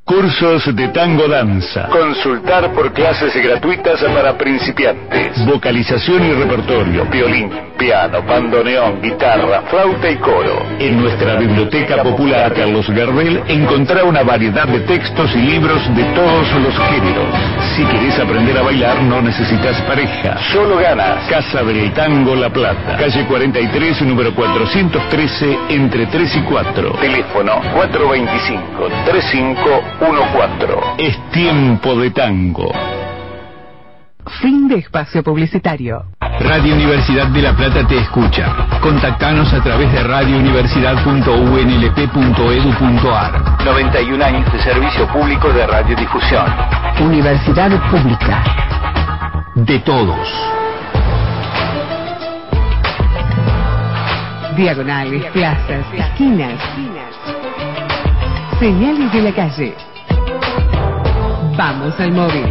Cursos de tango danza. Consultar por clases gratuitas para principiantes. Vocalización y repertorio. Violín, piano, bandoneón, guitarra, flauta y coro. En nuestra Biblioteca Popular Carlos Gardel encontrá una variedad de textos y libros de todos los géneros. Si querés aprender a bailar no necesitas pareja. Solo ganas. Casa del Tango La Plata. Calle 43, número 413, entre 3 y 4. Teléfono 425-3514. Es tiempo de tango. Fin de espacio publicitario. Radio Universidad de La Plata te escucha. Contactanos a través de radiouniversidad.unlp.edu.ar. 91 años de servicio público de radiodifusión. Universidad pública. De todos. Diagonales, plazas, esquinas. Señales de la calle. Vamos al móvil.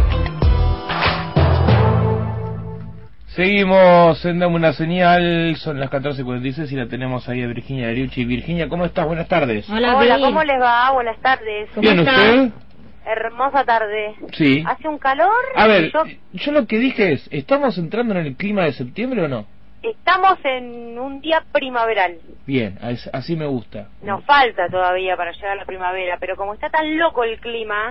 Seguimos en Dame una Señal, son las 14:46 y la tenemos ahí a Virginia Dariucci. Virginia, ¿cómo estás? Buenas tardes. Hola, ¿cómo les va? Buenas tardes. ¿Bien usted? Hermosa tarde. Sí. ¿Hace un calor? A ver, yo lo que dije es, ¿estamos entrando en el clima de septiembre o no? Estamos en un día primaveral. Bien, así me gusta. Nos falta todavía para llegar a la primavera, pero como está tan loco el clima,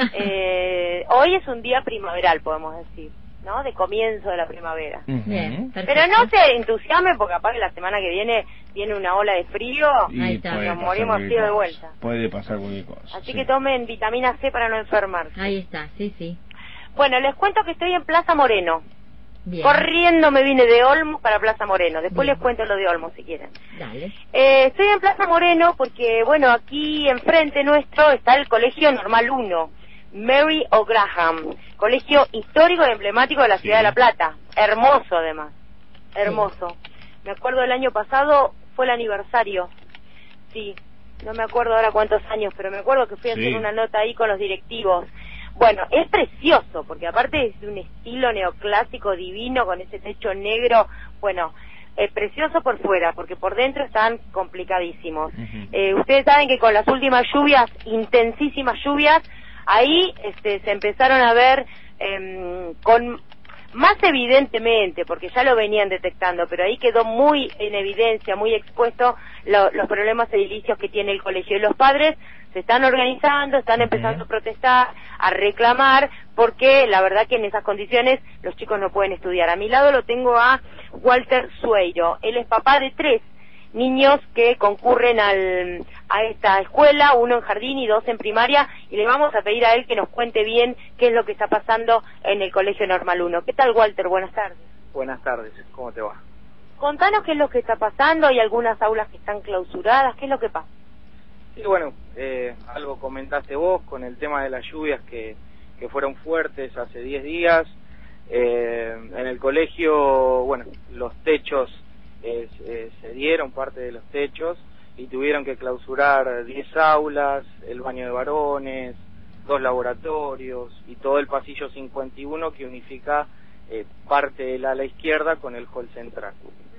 hoy es un día primaveral, podemos decir, ¿no? De comienzo de la primavera. Bien, pero no se entusiasmen porque capaz que la semana que viene una ola de frío y nos morimos así de vuelta. Puede pasar cualquier cosa. Así que tomen vitamina C para no enfermarse. Ahí está, sí. Bueno, les cuento que estoy en Plaza Moreno. Bien. Corriendo me vine de Olmos para Plaza Moreno. Después les cuento lo de Olmos si quieren. Dale. Estoy en Plaza Moreno porque, bueno, aquí enfrente nuestro está el Colegio Normal 1, Mary O'Graham, colegio histórico y emblemático de la ciudad de La Plata. Hermoso, además. Hermoso. Me acuerdo el año pasado, fue el aniversario. Sí, no me acuerdo ahora cuántos años, pero me acuerdo que fui a hacer una nota ahí con los directivos. Bueno, es precioso, porque aparte es de un estilo neoclásico divino, con ese techo negro, bueno, precioso por fuera, porque por dentro están complicadísimos. Ustedes saben que con las últimas lluvias, intensísimas lluvias, ahí se empezaron a ver con más evidentemente, porque ya lo venían detectando, pero ahí quedó muy en evidencia, muy expuesto los problemas edilicios que tiene el colegio. Y los padres se están organizando, están empezando a protestar, a reclamar, porque la verdad que en esas condiciones los chicos no pueden estudiar. A mi lado lo tengo a Walter Sueiro. Él es papá de 3 niños que concurren a esta escuela, 1 en jardín y 2 en primaria, y le vamos a pedir a él que nos cuente bien qué es lo que está pasando en el Colegio Normal 1. ¿Qué tal, Walter? Buenas tardes. Buenas tardes, ¿cómo te va? Contanos qué es lo que está pasando. Hay algunas aulas que están clausuradas. ¿Qué es lo que pasa? Sí, bueno, algo comentaste vos con el tema de las lluvias que fueron fuertes hace 10 días. En el colegio, bueno, los techos se dieron parte de los techos y tuvieron que clausurar 10 aulas, el baño de varones, 2 laboratorios y todo el pasillo 51 que unifica parte del ala izquierda con el hall central.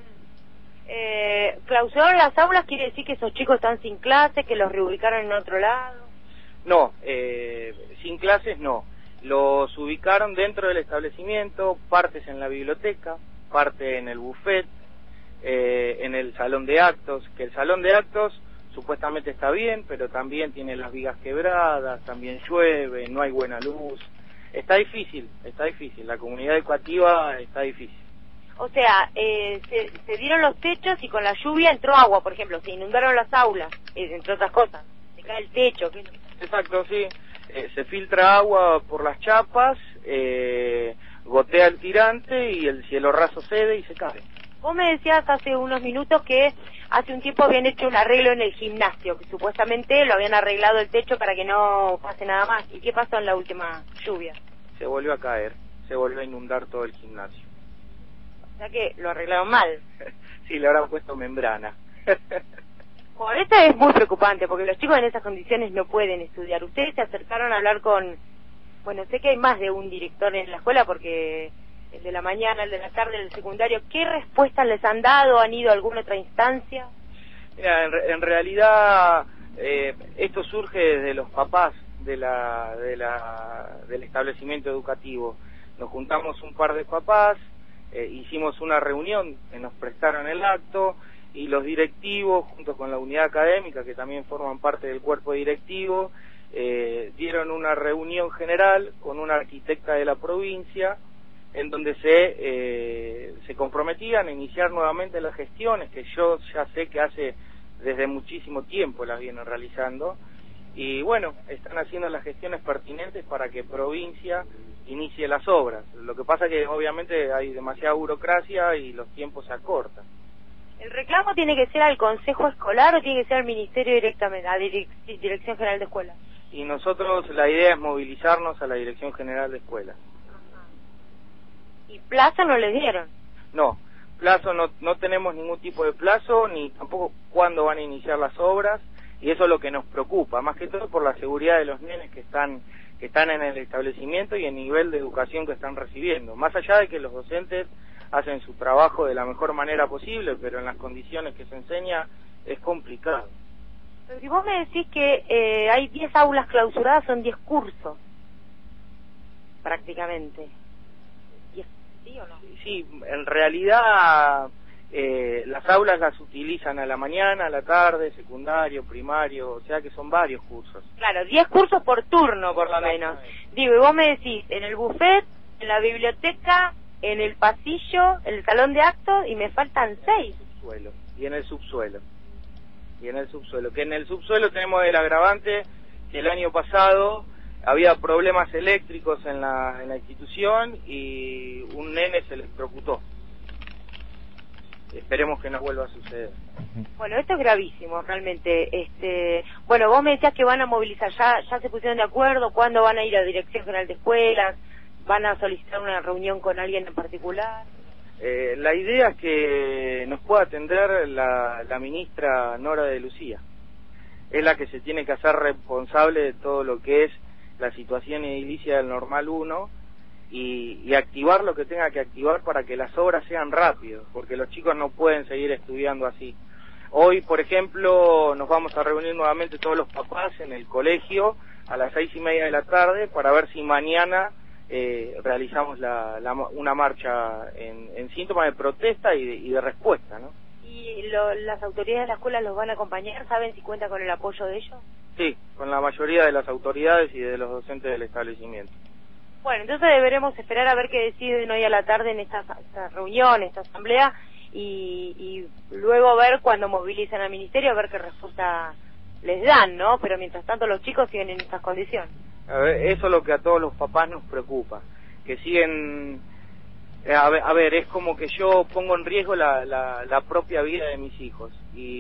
¿Clausuraron las aulas? ¿Quiere decir que esos chicos están sin clase, que los reubicaron en otro lado? No, sin clases no. Los ubicaron dentro del establecimiento, partes en la biblioteca, parte en el buffet, en el salón de actos, que el salón de actos supuestamente está bien, pero también tiene las vigas quebradas, también llueve, no hay buena luz. Está difícil, la comunidad educativa está difícil. O sea, se dieron los techos y con la lluvia entró agua, por ejemplo, se inundaron las aulas, entre otras cosas, se cae el techo. Exacto, sí, se filtra agua por las chapas, gotea el tirante y el cielo raso cede y se cae. Vos me decías hace unos minutos que hace un tiempo habían hecho un arreglo en el gimnasio, que supuestamente lo habían arreglado el techo para que no pase nada más. ¿Y qué pasó en la última lluvia? Se volvió a caer, se volvió a inundar todo el gimnasio. O sea que lo arreglaron mal. Sí, le habrán puesto membrana. Por eso es muy preocupante, porque los chicos en esas condiciones no pueden estudiar. Ustedes se acercaron a hablar con... Bueno, sé que hay más de un director en la escuela, porque el de la mañana, el de la tarde, el del secundario. ¿Qué respuestas les han dado? ¿Han ido a alguna otra instancia? Mira, en realidad Esto surge desde los papás del establecimiento educativo. Nos juntamos un par de papás, hicimos una reunión que nos prestaron el acto, y los directivos, junto con la unidad académica, que también forman parte del cuerpo directivo, dieron una reunión general con una arquitecta de la provincia, en donde se comprometían a iniciar nuevamente las gestiones, que yo ya sé que hace desde muchísimo tiempo las vienen realizando, y bueno, están haciendo las gestiones pertinentes para que provincia inicie las obras. Lo que pasa es que obviamente hay demasiada burocracia y los tiempos se acortan. ¿El reclamo tiene que ser al Consejo Escolar o tiene que ser al Ministerio directamente, a Dirección General de Escuelas? Y nosotros la idea es movilizarnos a la Dirección General de Escuelas. ¿Y plazo no les dieron? No, plazo no tenemos ningún tipo de plazo, ni tampoco cuándo van a iniciar las obras, y eso es lo que nos preocupa, más que todo por la seguridad de los nenes que están en el establecimiento y el nivel de educación que están recibiendo, más allá de que los docentes hacen su trabajo de la mejor manera posible, pero en las condiciones que se enseña es complicado. Pero si vos me decís que hay 10 aulas clausuradas, son 10 cursos, prácticamente. ¿Sí o no? Sí, en realidad las aulas las utilizan a la mañana, a la tarde, secundario, primario, o sea que son varios cursos. Claro, 10 cursos por turno, por lo menos. Digo, y vos me decís, en el buffet, en la biblioteca, en el pasillo, en el salón de actos, y me faltan 6. Y en el subsuelo. Que en el subsuelo tenemos el agravante que el año pasado había problemas eléctricos en la institución y un nene se electrocutó. Esperemos que no vuelva a suceder. Bueno, esto es gravísimo, realmente. Bueno, vos me decías que van a movilizar, ya se pusieron de acuerdo, ¿cuándo van a ir a Dirección General de Escuelas? ¿Van a solicitar una reunión con alguien en particular? La idea es que nos pueda atender la ministra Nora de Lucía. Es la que se tiene que hacer responsable de todo lo que es la situación edilicia del Normal 1 y activar lo que tenga que activar para que las obras sean rápidas, porque los chicos no pueden seguir estudiando así. Hoy, por ejemplo, nos vamos a reunir nuevamente todos los papás en el colegio a las 6:30 de la tarde para ver si mañana realizamos una marcha en síntomas de protesta y de respuesta, ¿no? ¿Y las autoridades de la escuela los van a acompañar? ¿Saben si cuenta con el apoyo de ellos? Sí, con la mayoría de las autoridades y de los docentes del establecimiento. Bueno, entonces deberemos esperar a ver qué deciden hoy a la tarde en esta reunión, esta asamblea, y luego ver cuando movilizan al ministerio, a ver qué respuesta les dan, ¿no? Pero mientras tanto los chicos siguen en estas condiciones. A ver, eso es lo que a todos los papás nos preocupa, que siguen... A ver, es como que yo pongo en riesgo la propia vida de mis hijos,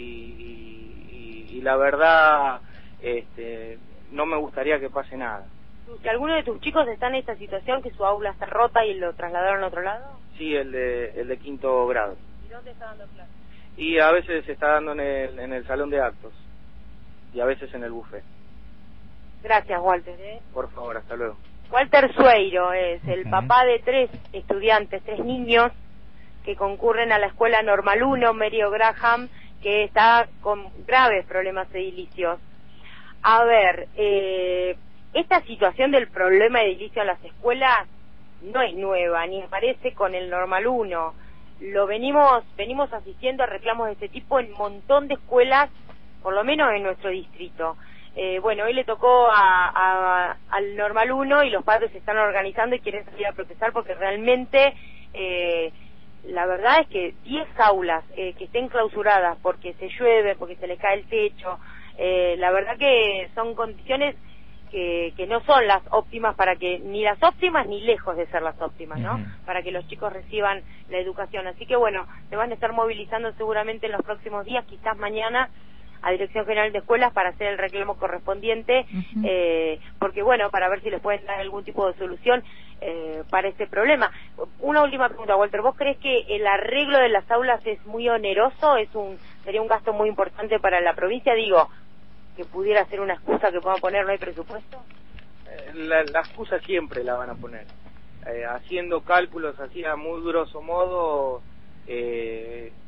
y la verdad, no me gustaría que pase nada. ¿Que alguno de tus chicos está en esta situación, que su aula está rota y lo trasladaron a otro lado? Sí, el de quinto grado. ¿Y dónde está dando clases? Y a veces se está dando en el salón de actos, y a veces en el buffet. Gracias, Walter. Por favor, hasta luego. Walter Sueiro es el papá de 3 estudiantes, 3 niños que concurren a la escuela Normal 1, Mary O'Graham, que está con graves problemas edilicios. A ver, esta situación del problema edilicio en las escuelas no es nueva, ni aparece con el Normal 1. Venimos asistiendo a reclamos de este tipo en un montón de escuelas, por lo menos en nuestro distrito. Bueno, hoy le tocó al Normal 1 y los padres se están organizando y quieren salir a protestar porque realmente la verdad es que 10 aulas que estén clausuradas porque se llueve, porque se les cae el techo, la verdad que son condiciones que no son las óptimas ni las óptimas ni lejos de ser las óptimas, ¿no? Para que los chicos reciban la educación. Así que bueno, se van a estar movilizando seguramente en los próximos días, quizás mañana, a Dirección General de Escuelas para hacer el reclamo correspondiente, porque bueno, para ver si les pueden dar algún tipo de solución para este problema. Una última pregunta, Walter, ¿vos crees que el arreglo de las aulas es muy oneroso? ¿Sería un gasto muy importante para la provincia? Digo, que pudiera ser una excusa que puedan poner, ¿no hay presupuesto? La excusa siempre la van a poner. Haciendo cálculos así a muy grosso modo, yo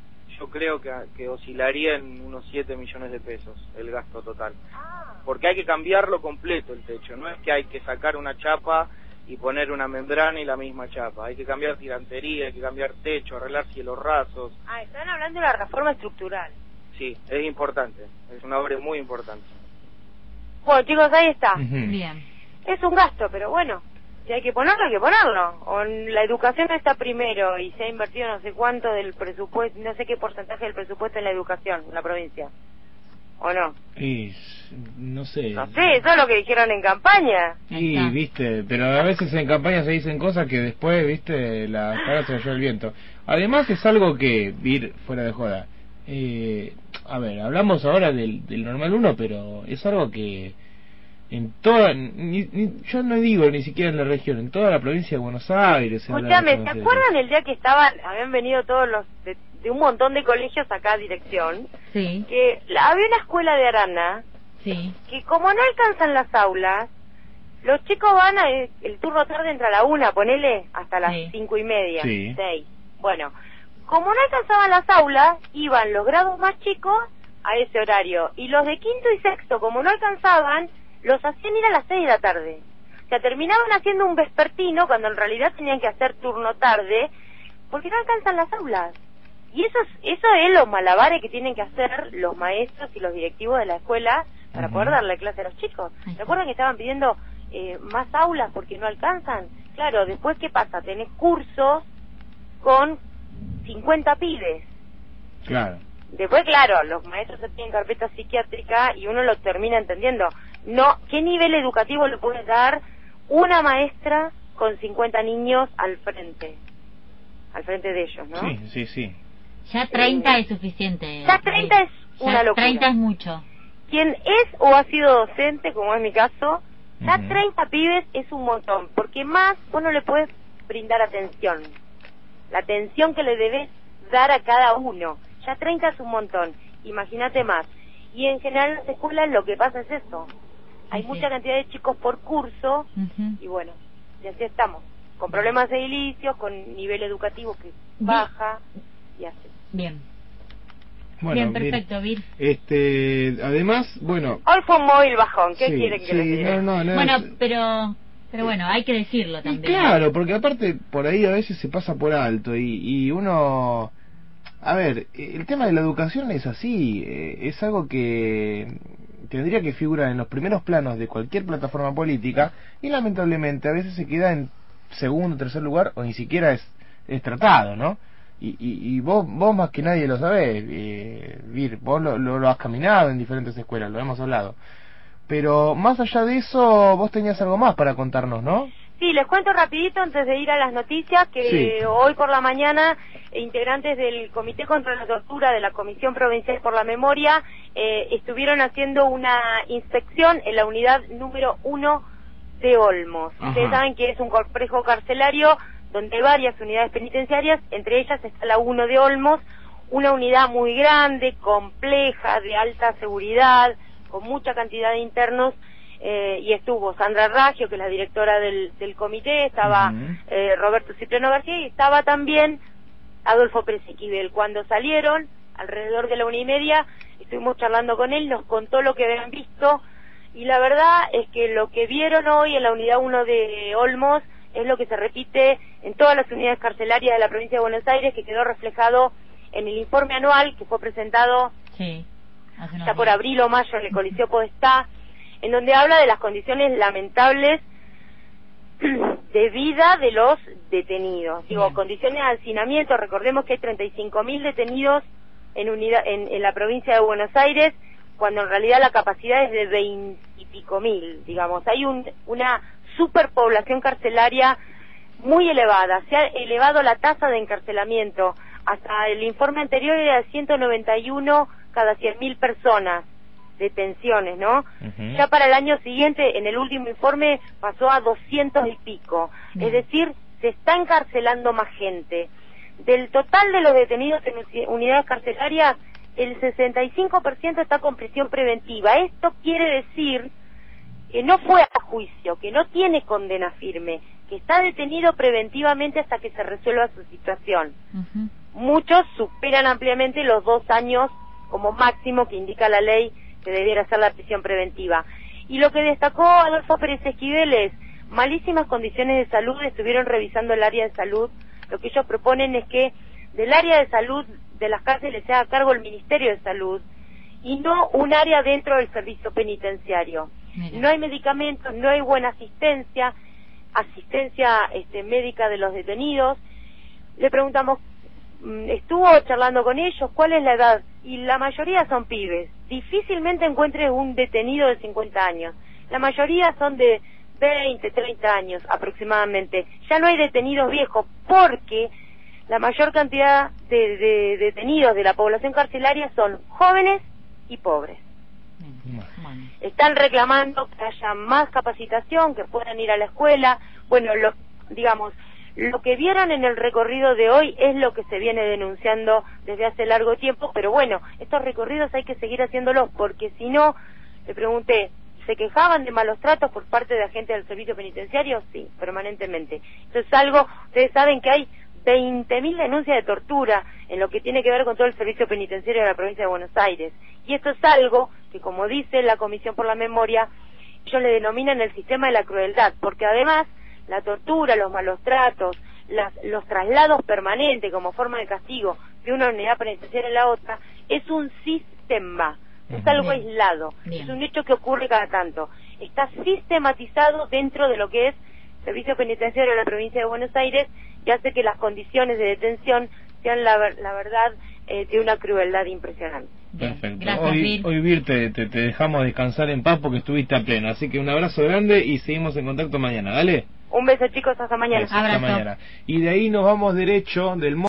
yo creo que oscilaría en unos 7 millones de pesos el gasto total. Porque hay que cambiarlo completo el techo, no es que hay que sacar una chapa y poner una membrana y la misma chapa. Hay que cambiar tirantería, hay que cambiar techo, arreglar cielos rasos. Están hablando de la reforma estructural. Sí, es importante, es una obra muy importante. Bueno, chicos, ahí está. Bien. Es un gasto, pero bueno, si hay que ponerlo, hay que ponerlo. O la educación está primero y se ha invertido no sé cuánto del presupuesto, no sé qué porcentaje del presupuesto en la educación en la provincia. ¿O no? Y no sé. No sé, eso es lo que dijeron en campaña. Y, viste, pero a veces en campaña se dicen cosas que después, viste, la cara se la lleva el viento. Además es algo que, ir fuera de joda, a ver, hablamos ahora del normal 1, pero es algo que en toda, yo no digo ni siquiera en la región, en toda la provincia de Buenos Aires. Escuchame, ¿se acuerdan el día que habían venido todos los de un montón de colegios acá a dirección? Sí. Que había una escuela de Arana, sí, que como no alcanzan las aulas, los chicos van el turno tarde entra a la 1, ponele, hasta las 5:30, sí. 6. Bueno, como no alcanzaban las aulas, iban los grados más chicos a ese horario, y los de quinto y sexto, como no alcanzaban, los hacían ir a las 6 de la tarde. O sea, terminaban haciendo un vespertino cuando en realidad tenían que hacer turno tarde, porque no alcanzan las aulas. Y eso es los malabares que tienen que hacer los maestros y los directivos de la escuela para poder darle clase a los chicos. ¿Se acuerdan que estaban pidiendo más aulas porque no alcanzan? Claro, después ¿qué pasa? Tenés cursos con 50 pibes. Claro. Después, claro, los maestros se tienen carpeta psiquiátrica y uno lo termina entendiendo. No, ¿qué nivel educativo le puede dar una maestra con 50 niños al frente de ellos, ¿no? Sí. Ya 30 es suficiente. Ya 30 es una locura. 30 es mucho. Quien es o ha sido docente, como es mi caso, ya 30 pibes es un montón, porque más vos no le puedes brindar atención. La atención que le debes dar a cada uno. Ya 30 es un montón, imagínate más. Y en general en las escuelas lo que pasa es eso. Hay mucha cantidad de chicos por curso, y bueno, y así estamos. Con problemas edilicios, con nivel educativo que baja, y así. Bien. Bueno, bien, perfecto, Vir. Además, bueno... Hoy fue un móvil bajón, ¿qué quieren que les diga? No, bueno, pero bueno, hay que decirlo también. Claro, porque aparte por ahí a veces se pasa por alto y uno... A ver, el tema de la educación es así, es algo que tendría que figurar en los primeros planos de cualquier plataforma política y lamentablemente a veces se queda en segundo, tercer lugar o ni siquiera es tratado, ¿no? Y vos más que nadie lo sabés, Vir, vos lo has caminado en diferentes escuelas, lo hemos hablado. Pero más allá de eso, vos tenías algo más para contarnos, ¿no? Sí, les cuento rapidito antes de ir a las noticias que hoy por la mañana integrantes del Comité contra la Tortura de la Comisión Provincial por la Memoria estuvieron haciendo una inspección en la unidad número 1 de Olmos. Ustedes saben que es un complejo carcelario donde hay varias unidades penitenciarias, entre ellas está la 1 de Olmos, una unidad muy grande, compleja, de alta seguridad, con mucha cantidad de internos, y estuvo Sandra Raggio, que es la directora del comité, estaba Roberto Cipriano García y estaba también Adolfo Pérez Esquivel. Cuando salieron, alrededor de la 1:30, estuvimos charlando con él, nos contó lo que habían visto, y la verdad es que lo que vieron hoy en la unidad 1 de Olmos es lo que se repite en todas las unidades carcelarias de la provincia de Buenos Aires, que quedó reflejado en el informe anual que fue presentado ya por abril o mayo en el Coliseo Podestá, en donde habla de las condiciones lamentables de vida de los detenidos. Digo, condiciones de hacinamiento. Recordemos que hay 35.000 detenidos en la provincia de Buenos Aires, cuando en realidad la capacidad es de 20 y pico mil, digamos. Hay una superpoblación carcelaria muy elevada. Se ha elevado la tasa de encarcelamiento. Hasta el informe anterior era de 191 cada 100.000 personas. Detenciones, ¿no? Ya para el año siguiente, en el último informe, pasó a 200 y pico. Es decir, se está encarcelando más gente. Del total de los detenidos en unidades carcelarias, el 65% está con prisión preventiva. Esto quiere decir que no fue a juicio, que no tiene condena firme, que está detenido preventivamente hasta que se resuelva su situación. Muchos superan ampliamente los 2 años como máximo que indica la ley que debiera ser la prisión preventiva. Y lo que destacó Adolfo Pérez Esquivel es malísimas condiciones de salud. Estuvieron revisando el área de salud. Lo que ellos proponen es que del área de salud de las cárceles se haga cargo el Ministerio de Salud y no un área dentro del servicio penitenciario. No hay medicamentos, no hay buena asistencia médica de los detenidos. Le preguntamos, estuvo charlando con ellos, ¿cuál es la edad? Y la mayoría son pibes. Difícilmente encuentres un detenido de 50 años. La mayoría son de 20, 30 años aproximadamente. Ya no hay detenidos viejos porque la mayor cantidad de detenidos de la población carcelaria son jóvenes y pobres. Están reclamando que haya más capacitación, que puedan ir a la escuela. Bueno, lo que vieron en el recorrido de hoy es lo que se viene denunciando desde hace largo tiempo, pero bueno, estos recorridos hay que seguir haciéndolos porque si no, le pregunté, ¿se quejaban de malos tratos por parte de agentes del servicio penitenciario? Sí, permanentemente. Esto es algo, ustedes saben que hay 20.000 denuncias de tortura en lo que tiene que ver con todo el servicio penitenciario de la provincia de Buenos Aires. Y esto es algo que, como dice la Comisión por la Memoria, ellos le denominan el sistema de la crueldad, porque además la tortura, los malos tratos, los traslados permanentes como forma de castigo de una unidad penitenciaria a la otra, es un sistema, es algo aislado, es un hecho que ocurre cada tanto. Está sistematizado dentro de lo que es el servicio penitenciario de la provincia de Buenos Aires y hace que las condiciones de detención sean la verdad de una crueldad impresionante. Perfecto. Gracias, Hoy Vir, te dejamos descansar en paz porque estuviste a pleno, así que un abrazo grande y seguimos en contacto mañana, dale. Un beso, chicos, hasta mañana. Hasta mañana. Y de ahí nos vamos derecho del